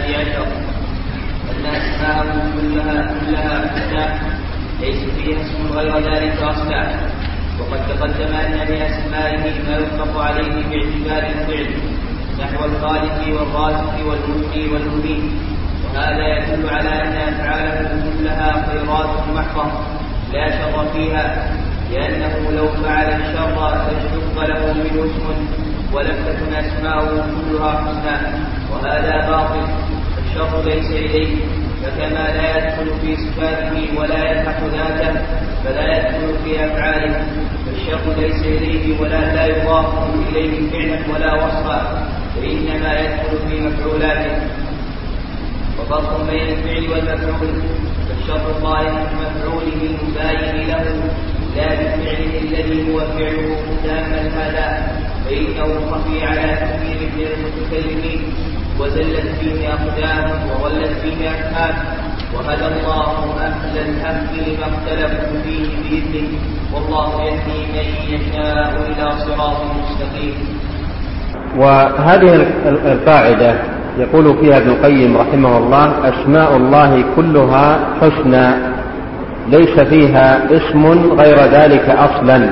عشر أن أسماءه كلها حسنى ليس فيها اسم غير ذلك أصلا. وقد تقدم أن لأسمائه ما يطلق عليه باعتبار الفعل نحو الخالق والرازق والمحيي والمميت، وهذا يدل على أن أفعاله كلها خيرات محضة لا شر فيها، لأنه لو فعل الشر فاشتق له منه اسم ولم تكن أسماؤه كلها حسنى، وهذا باطل. الشر ليس إليه، فكما لا يدخل في صفاته ولا يلحق ذاته فلا يدخل في أفعاله، فالشر ليس إليه ولا لا يضاف إليه فعلا ولا وصفا، وإنما يدخل في مفعولاته. وفرق بين الفعل والمفعول، فالشر طارئ بمفعوله المباين له لا بفعله الذي هو فعله تاما هذا، فإنه خفي على كثير من المتكلمين وزلت فيه أقدام وظلت فيه أفهام، وهدى الله أهل الحق لما اختلفوا فيه بإذنه، والله يهدي من يشاء إلى صراط مستقيم. وهذه القاعدة يقول فيها ابن القيم رحمه الله: أسماء الله كلها حسنى ليس فيها اسم غير ذلك أصلا.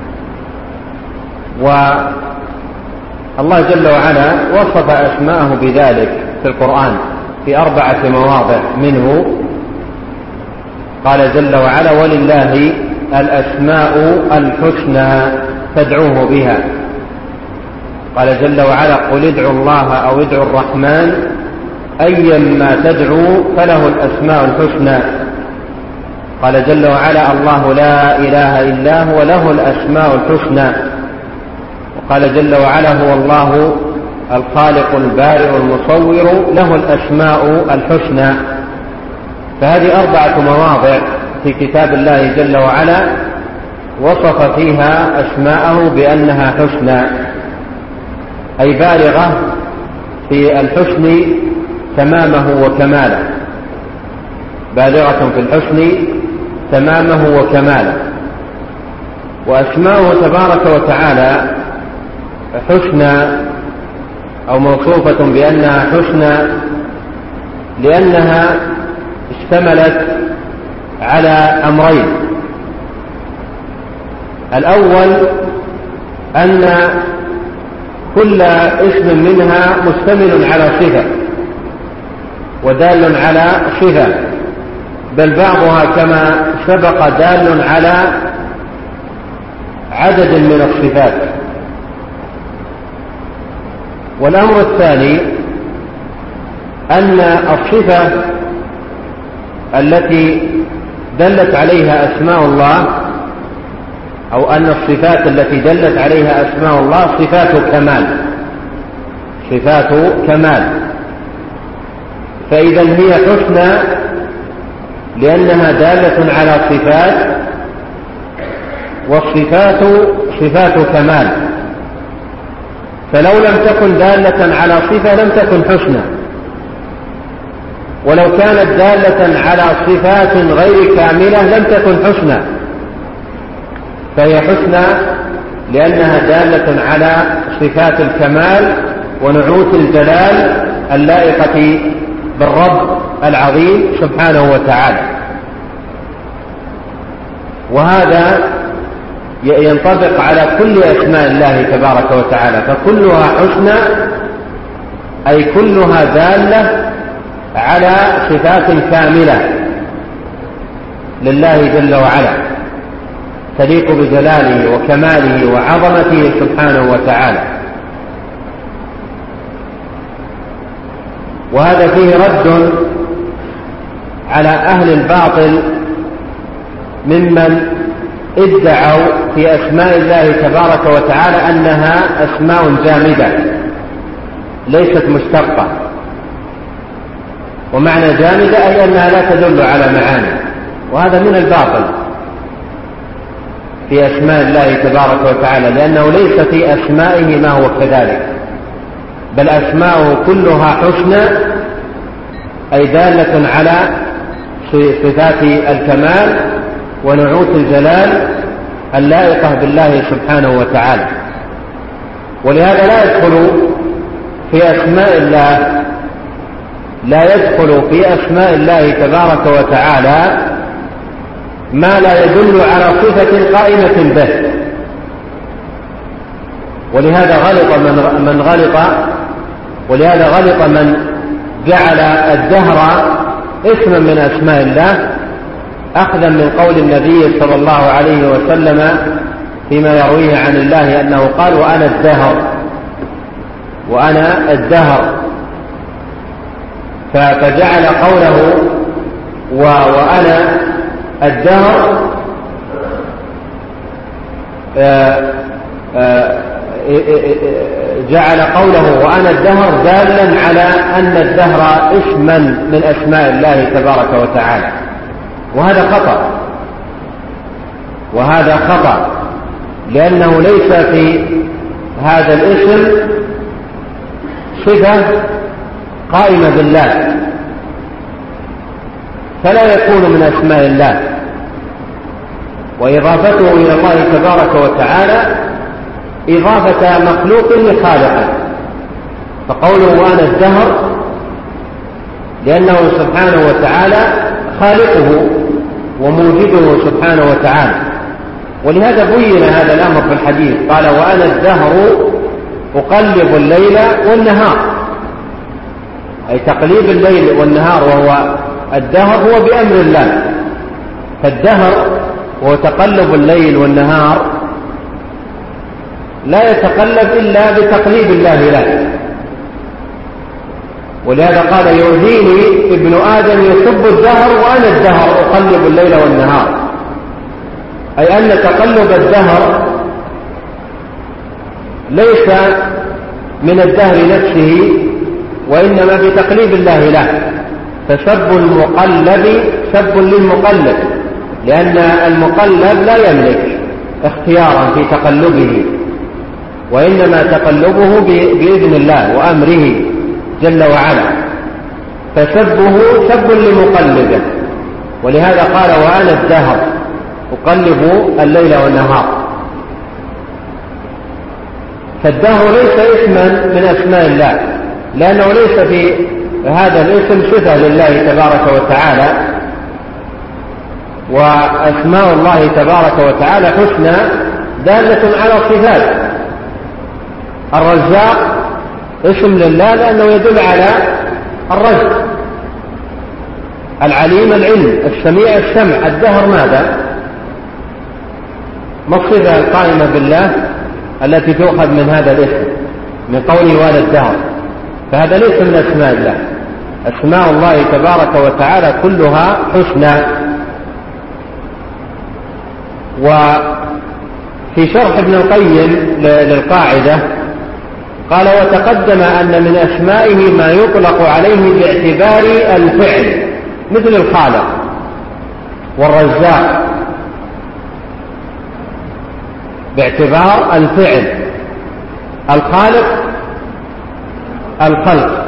والله جل وعلا وصف أسماءه بذلك في القرآن في 4 مواضع منه. قال جل وعلا: ولله الأسماء الحسنى فادعوه بها. قال جل وعلا: قل ادعوا الله أو ادعوا الرحمن أيما تدعوا فله الأسماء الحسنى. قال جل وعلا: الله لا إله إلا هو له الأسماء الحسنى. وقال جل وعلا: هو الله الخالق البارئ المصور له الأسماء الحسنى. فهذه 4 مواضع في كتاب الله جل وعلا وصف فيها أسماءه بأنها حسنى، أي بالغة في الحسن تمامه وكماله، بالغة في الحسن تمامه وكماله. وأسماؤه تبارك وتعالى حسنى أو موصوفة بأنها حسنى لأنها اشتملت على أمرين: الأول أن كل اسم منها مشتمل على صفة ودال على صفة، بل بعضها كما سبق دال على عدد من الصفات. والأمر الثاني أن الصفة التي دلت عليها أسماء الله أو أن الصفات التي دلت عليها أسماء الله صفات كمال، صفات كمال. فإذا هي حسنى لأنها دالة على صفات، والصفات صفات كمال. فلو لم تكن دالة على صفة لم تكن حسنى، ولو كانت دالة على صفات غير كاملة لم تكن حسنى. فهي حسنى لأنها دالة على صفات الكمال ونعوت الجلال اللائقة بالرب العظيم سبحانه وتعالى. وهذا ينطبق على كل أسماء الله تبارك وتعالى، فكلها حسنى أي كلها دالة على صفات كاملة لله جل وعلا تليق بجلاله وكماله وعظمته سبحانه وتعالى. وهذا فيه رد على أهل الباطل ممن ادعوا في أسماء الله تبارك وتعالى أنها أسماء جامدة ليست مشتقة. ومعنى جامدة أي أنها لا تدل على معاني، وهذا من الباطل في أسماء الله تبارك وتعالى، لأنه ليس في أسمائه ما هو كذلك، بل أسماؤه كلها حسنى أي دالة على صفات الكمال ونعوت الجلال اللائقة بالله سبحانه وتعالى. ولهذا لا يدخل في أسماء الله لا يدخل في أسماء الله تبارك وتعالى ما لا يدل على صفة قائمة به. ولهذا غلط من جعل الدهر اسما من أسماء الله، أخذا من قول النبي صلى الله عليه وسلم فيما يرويه عن الله أنه قال: وأنا الدهر. فجعل قوله وأنا الدهر جعل قوله وأنا الدهر دالا على أن الدهر اسما من أسماء الله تبارك وتعالى، وهذا خطأ، لأنه ليس في هذا الاسم صفة قائمة بالله، فلا يكون من أسماء الله، وإضافته إلى الله تبارك وتعالى إضافة مخلوق لخالقه. فقوله وأنا الدهر لأنه سبحانه وتعالى خالقه وموجده سبحانه وتعالى. ولهذا بين هذا الأمر في الحديث، قال: وأنا الدهر أقلب الليل والنهار، أي تقليب الليل والنهار وهو الدهر هو بأمر الله. فالدهر وهو تقلب الليل والنهار لا يتقلب إلا بتقليب الله له. ولهذا قال: يؤذيني ابن آدم يسب الدهر وأنا الدهر أقلب الليل والنهار، أي أن تقلب الدهر ليس من الدهر نفسه، وإنما بتقليب الله له. فسب المقلب سب للمقلب، لأن المقلب لا يملك اختيارا في تقلبه، وإنما تقلبه بإذن الله وأمره جل وعلا، فسبه سب لمقلبه. ولهذا قال: وأنا الدهر أقلب الليل والنهار. فالدهر ليس اسما من أسماء الله، لأنه ليس في هذا الاسم صفة لله تبارك وتعالى. وأسماء الله تبارك وتعالى حسنى دالة على صفات. الرزاق اسم لله لأنه يدل على الرزق، العليم العلم، السميع السمع، الدهر ماذا؟ ما الصفة القائمة بالله التي تؤخذ من هذا الاسم، من قوله وأنا الدهر؟ فهذا ليس من أسماء الله. أسماء الله تبارك وتعالى كلها حسنى. وفي شرح ابن القيم للقاعدة قال: وتقدم أن من أسمائه ما يطلق عليه باعتبار الفعل، مثل الخالق والرزاق باعتبار الفعل، الخالق الخلق،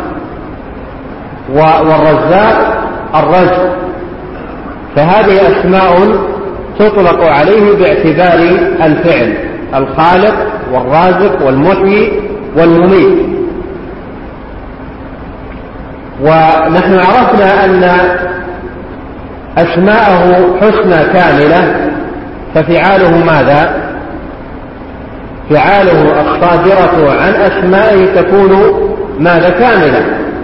والرزاق الرزق. فهذه أسماء تطلق عليه باعتبار الفعل، الخالق والرازق والمحيي والمميت. ونحن عرفنا أن أسماءه حسنى كاملة، ففعاله ماذا؟ فعاله الصادرة عن أسمائه تكون ماذا؟ كاملة.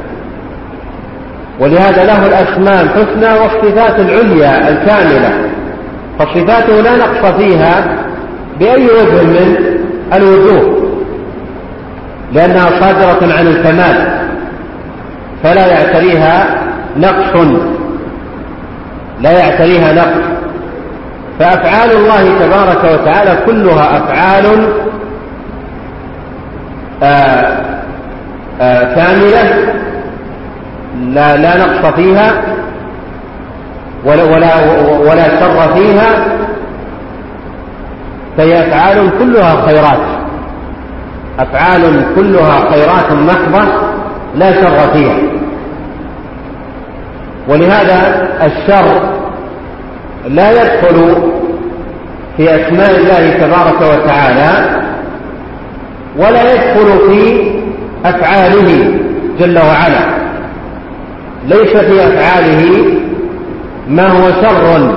ولهذا له الأسماء الحسنى والصفات العليا الكاملة، فصفاته لا نقص فيها بأي وجه من الوجوه، لأنها صادرة عن الكمال فلا يعتريها نقص، فأفعال الله تبارك وتعالى كلها أفعال كاملة لا نقص فيها ولا شر فيها، فهي أفعال كلها خيرات، أفعال كلها خيرات محضة لا شر فيها. ولهذا الشر لا يدخل في أسماء الله تبارك وتعالى، ولا يدخل في أفعاله جل وعلا. ليس في أفعاله ما هو شر،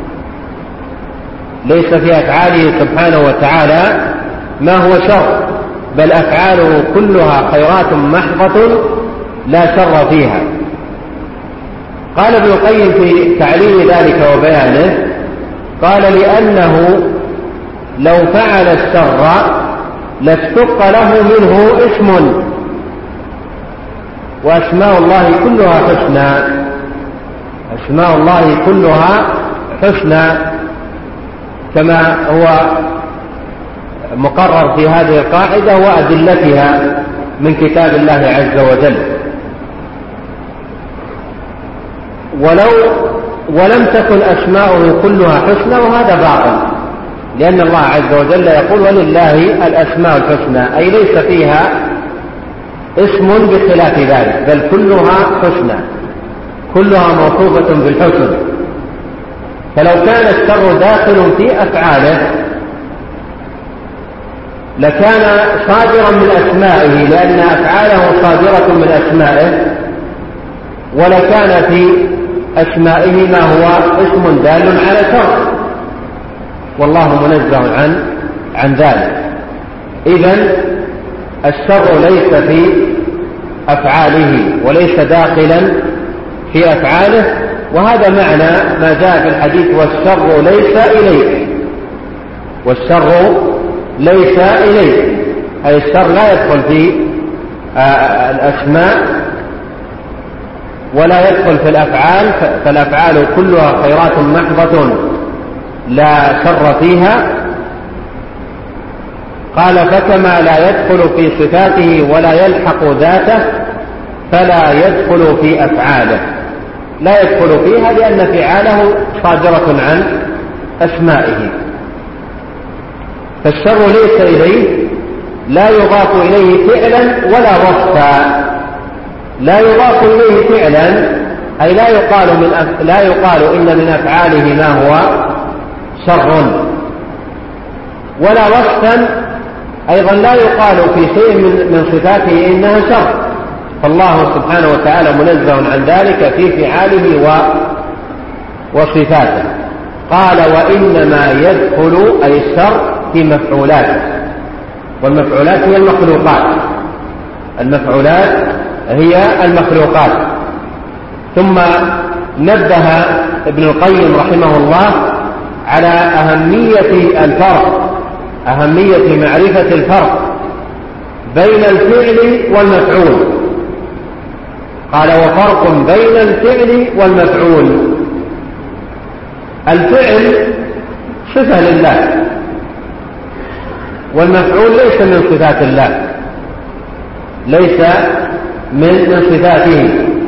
ليس في أفعاله سبحانه وتعالى ما هو شر، بل أفعاله كلها خيرات محضة لا شر فيها. قال ابن القيم في تعليل ذلك وبيانه، قال لأنه لو فعل الشر لاستق له منه اسم، وأسماء الله كلها حسنى، أسماء الله كلها حسنى كما هو مقرر في هذه القاعدة وأدلتها من كتاب الله عز وجل. ولم تكن أسماؤه كلها حسنى، وهذا باطل، لأن الله عز وجل يقول ولله الأسماء الحسنى، أي ليس فيها اسم بخلاف ذلك، بل كلها حسنى، كلها موصوفة بالحسن. فلو كان الشر داخل في أفعاله لكان صادرا من أسمائه، لأن أفعاله صادرة من أسمائه، ولكان في أسمائه ما هو اسم دال على شر، والله منزه عن ذلك. إذن الشر ليس في أفعاله وليس داخلا في أفعاله، وهذا معنى ما جاء في الحديث والشر ليس إليك، والشر ليس إليك، أي الشر لا يدخل في الأسماء ولا يدخل في الأفعال، فالأفعال كلها خيرات محضة لا شر فيها. قال فكما لا يدخل في صفاته ولا يلحق ذاته فلا يدخل في أفعاله، لا يدخل فيها لأن فعاله صادرة عن أسمائه. فالشر ليس إليه، لا يضاف إليه فعلا ولا وصفا، لا يضاف إليه فعلا أي لا يقال إن من أفعاله ما هو شر، ولا وصفا أيضا لا يقال في شيء من صفاته إنها شر، فالله سبحانه وتعالى منزه عن ذلك في فعاله وصفاته. قال وإنما يدخل أي الشر في مفعولاته، والمفعولات هي المخلوقات، المفعولات هي المخلوقات. ثم نبه ابن القيم رحمه الله على أهمية الفرق، أهمية معرفة الفرق بين الفعل والمفعول. قال وفرق بين الفعل والمفعول. الفعل صفة لله، والمفعول ليس من صفات الله، ليس من صفاته.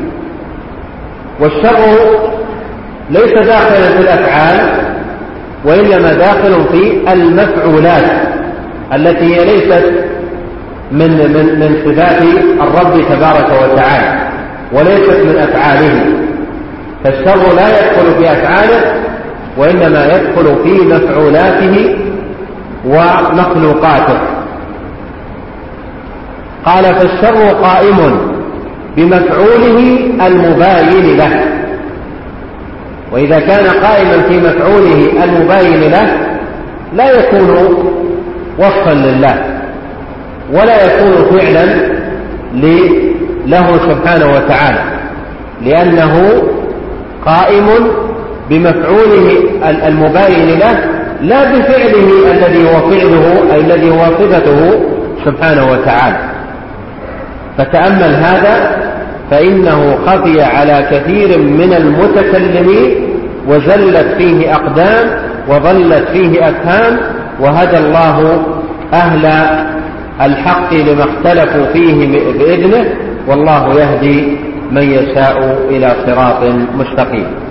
والشر ليس داخلا في الأفعال، وإنما داخل في المفعولات التي هي ليست من صفات الرب تبارك وتعالى وليست من أفعاله. فالشر لا يدخل في أفعاله، وإنما يدخل في مفعولاته ومخلوقاته. قال فالشر قائم بمفعوله المباين له، وإذا كان قائما في مفعوله المباين له لا يكون وصفا لله ولا يكون فعلا له سبحانه وتعالى، لأنه قائم بمفعوله المباين له لا بفعله الذي هو فعله أي الذي هو صفته سبحانه وتعالى. فتأمل هذا فإنه خفي على كثير من المتكلمين وزلت فيه أقدام وضلت فيه أفهام، وهدى الله أهل الحق لما اختلفوا فيه بإذنه، والله يهدي من يشاء إلى صراط مستقيم.